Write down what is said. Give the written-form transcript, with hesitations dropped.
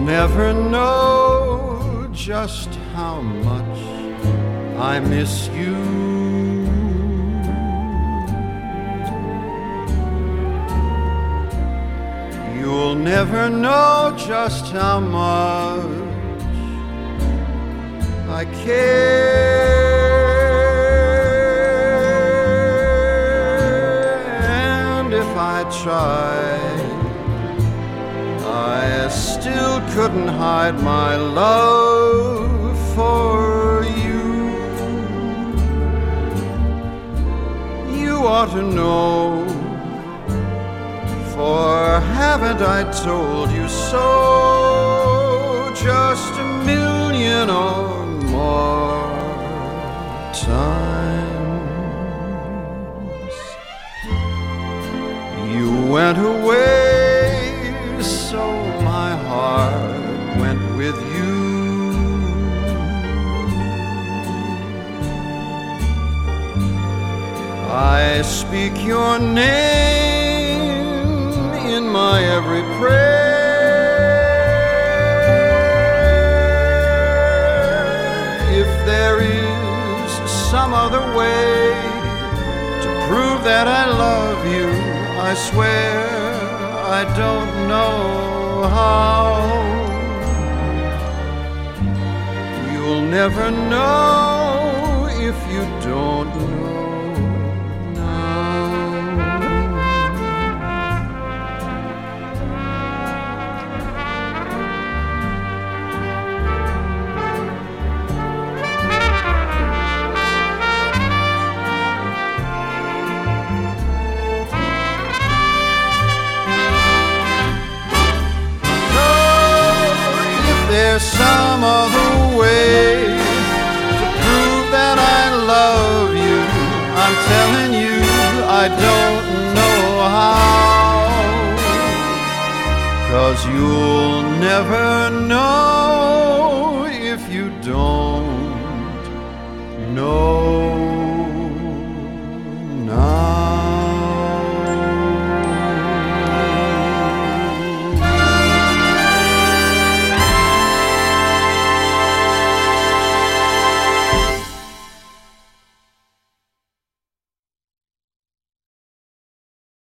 never know just how much I miss you. You'll never know just how much I care. And if I tried, I still couldn't hide my love for you. You ought to know, for haven't I told you so just a million or more times? You went away, so my heart went with you. I speak your name in my every prayer. If there is some other way to prove that I love you, I swear I don't know how. You'll never know if you don't know. There's some other way to prove that I love you. I'm telling you, I don't know how. 'Cause you'll never know if you don't know.